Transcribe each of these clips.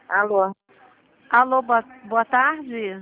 Alô? Alô, boa tarde.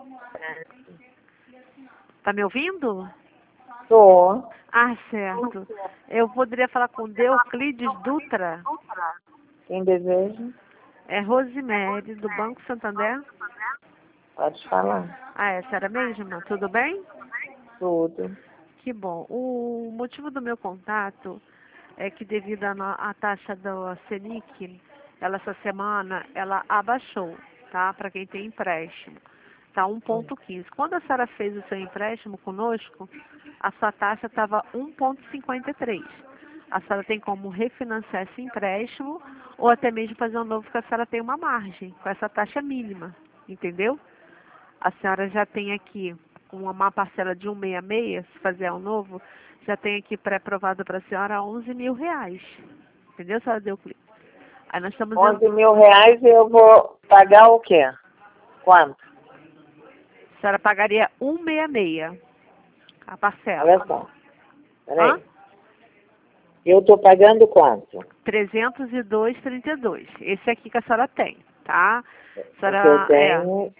Tá me ouvindo? Tô. Ah, certo. Eu poderia falar com Deoclides Dutra? Quem deseja? É Rosemary, do Banco Santander. Pode falar. Ah, é a senhora mesma? Tudo bem? Tudo. Que bom. O motivo do meu contato é que devido à taxa da Selic, essa semana, ela abaixou, tá? Para quem tem empréstimo. Tá 1,15. Quando a senhora fez o seu empréstimo conosco, a sua taxa estava 1,53. A senhora tem como refinanciar esse empréstimo ou até mesmo fazer um novo que a senhora tem uma margem com essa taxa mínima, entendeu? A senhora já tem aqui uma parcela de 166, se fazer um novo, já tem aqui pré-aprovado para a senhora R$ 11.000. Entendeu, senhora Deoclides? Aí nós estamos... 11.000 reais e eu vou pagar o quê? Quanto? A senhora pagaria 166, a parcela. Olha só. Peraí. Eu tô pagando quanto? 302,32. Esse aqui que a senhora tem, tá? A senhora, Eu tenho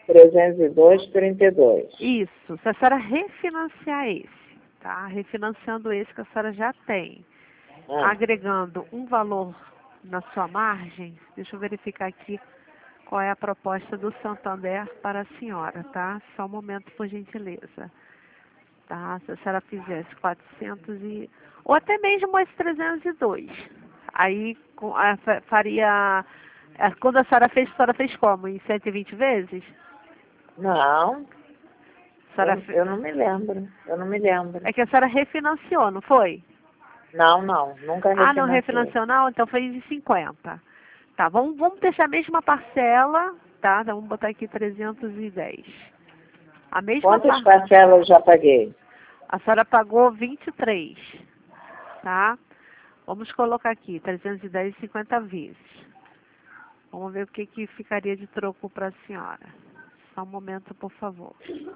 302,32. Isso. Se a senhora refinanciar esse, tá? Refinanciando esse que a senhora já tem, agregando um valor na sua margem, deixa eu verificar aqui qual é a proposta do Santander para a senhora, tá? Só um momento, por gentileza. Tá? Se a senhora fizesse 400 ou até mesmo esse 302. Aí faria... Quando a senhora fez como? Em 120 vezes? Não. Senhora Eu não me lembro. Eu não me lembro. É que a senhora refinanciou, não foi? Não. Nunca refinanciei. Ah, não refinanciou não? Então foi em 50. Tá, vamos deixar a mesma parcela, tá? Então, vamos botar aqui 310. A mesma Quantas parcelas eu já paguei? A senhora pagou 23, tá? Vamos colocar aqui, 310 e 50 vezes. Vamos ver o que ficaria de troco para a senhora. Só um momento, por favor.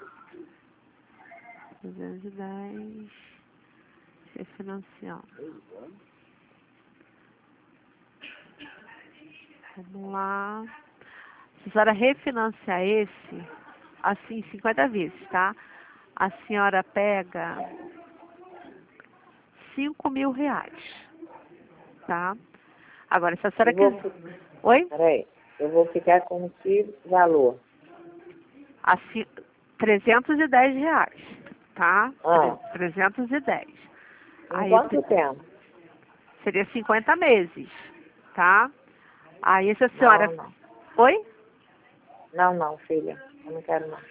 310, refinanciando. Vamos lá. Se a senhora refinanciar esse, assim, 50 vezes, tá? A senhora pega R$ 5.000, tá? Agora, se a senhora quiser... Oi? Peraí, eu vou ficar com que valor? Assim, R$ 310, tá? 310. Em quanto tempo? Seria 50 meses, tá? Aí, se a senhora... Não. Oi? Não, filha. Eu não quero não.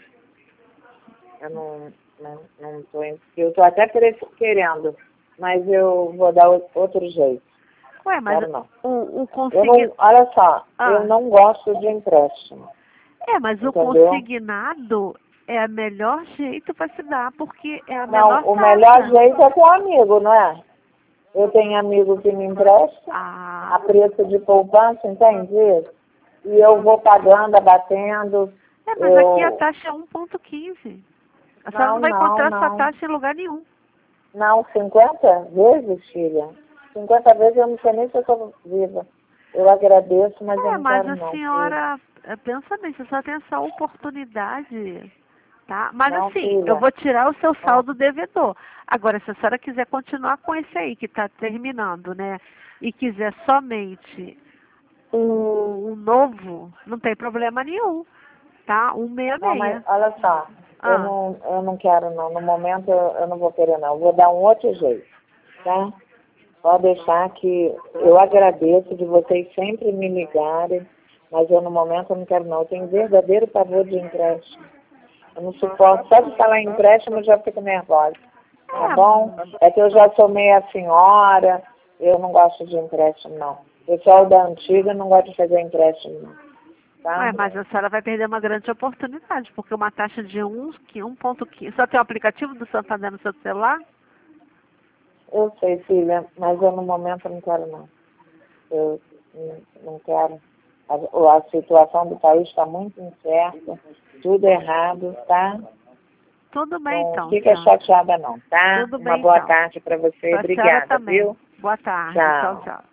Eu não tô... Eu tô até querendo, mas eu vou dar outro jeito. Ué, mas quero não. o consignado... Olha só, eu não gosto de empréstimo. Mas entendeu? O consignado é o melhor jeito para se dar, porque é a menor taxa. Não, o melhor jeito é com amigo, não é? Eu tenho amigo que me empresta a preço de poupança, entende? E eu vou pagando, abatendo. Mas aqui a taxa é 1,15. A senhora não vai encontrar essa taxa em lugar nenhum. Não, 50 vezes, filha. 50 vezes eu não sei nem se eu estou viva. Eu agradeço, mas eu não quero não. Mas a senhora, pensa bem, você só tem essa oportunidade, tá? Mas não, assim, filha. eu vou tirar o seu saldo devedor. Agora, se a senhora quiser continuar com esse aí que está terminando, né? E quiser somente um novo, não tem problema nenhum, tá? 166. Não, mas olha só, eu não quero não. No momento eu não vou querer não. Eu vou dar um outro jeito, tá? Pode deixar que eu agradeço de vocês sempre me ligarem, mas eu no momento eu não quero não. Eu tenho verdadeiro pavor de empréstimo. Eu não suporto. Só de falar em empréstimo eu já fico nervosa. Tá bom? É que eu já sou meia senhora, eu não gosto de empréstimo não. O pessoal da antiga não gosta de fazer empréstimo não. Tá? Mas a senhora vai perder uma grande oportunidade, porque uma taxa de 1,15. Só tem o aplicativo do Santander no seu celular? Eu sei, filha, mas eu no momento não quero não. Eu não quero. A situação do país está muito incerta, tudo errado, tá? Tudo bem, então. Não fica chateada não, tá? Tudo bem, Uma boa então. tarde para você. Obrigada, viu? Boa tarde. Tchau.